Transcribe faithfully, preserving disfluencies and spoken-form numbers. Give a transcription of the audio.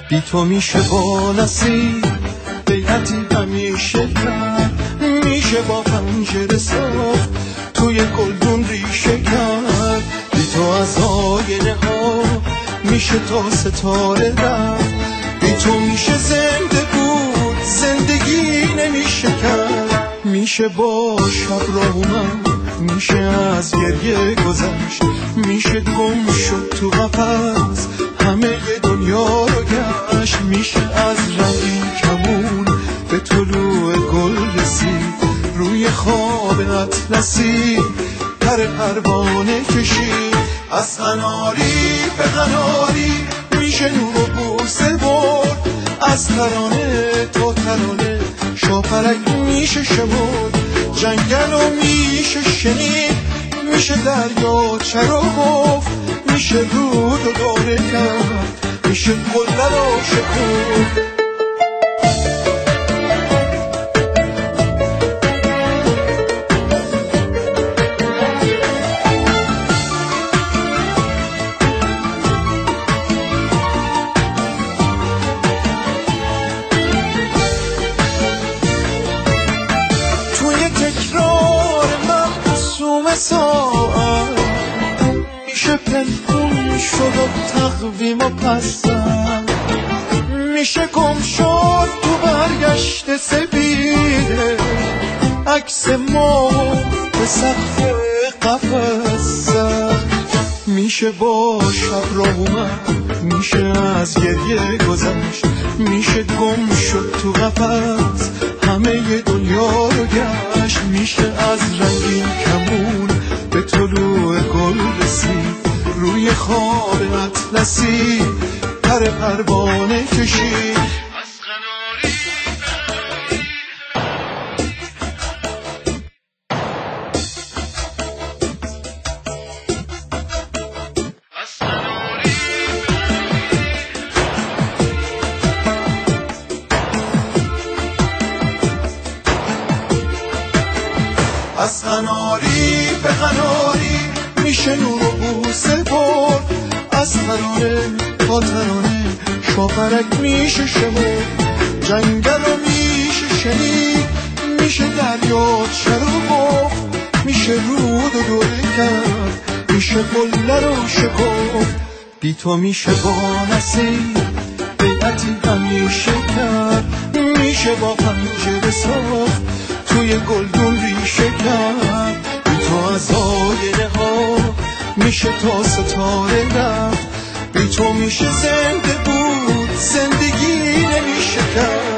بی تو میشه با نصیب بیعتی همیشه کرد، میشه با پنجره صاف توی گلدون ریشه کرد. بی تو از آینه ها میشه تا ستاره رفت، بی تو میشه زنده بود زندگی نمیشه کرد. میشه با شب را اومد، میشه از گریه گذشت، میشه گم شد تو قفس همه دنیا رو گشت. میشه از رنگین کمون به طلوع گل رسید، روی خواب اطلسی پر پروانه کشید. از قناری به قناری میشه نور و بوسه برد، از ترانه تا ترانه شاپرک میشه شمرد. جنگل و میشه شنید، میشه دریاچه رو گفت، میشه رود و داره کرد، میشه قله رو شکفت. تکرار معصوم ساعت میشه پنهون شد و تقویم و پسند، میشه گم شد تو برگشت سپیده عکس ما به سقف قفس زد. میشه با شب را اومد، میشه از گریه گذشت، میشه گم شد تو قفس همه دنیا رو گشت. میشه از رنگین کمون به طلوع گل رسید، روی خواب اطلسی پر پروانه کشید. از قناری به قناری میشه نور و بوسه برد، از ترانه تا ترانه شاپرک میشه شمرد. جنگل رو میشه شنید، میشه دریاچه رو گفت، میشه رود و دوره کرد، میشه قله رو شکفت. بی تو میشه با نصیب بیعتی همیشه کرد، میشه با پنجره صاف توی گلدون ریشه کرد. بی تو از آینه ها میشه تا ستاره رفت، بی تو میشه زنده بود زندگی نمیشه کرد.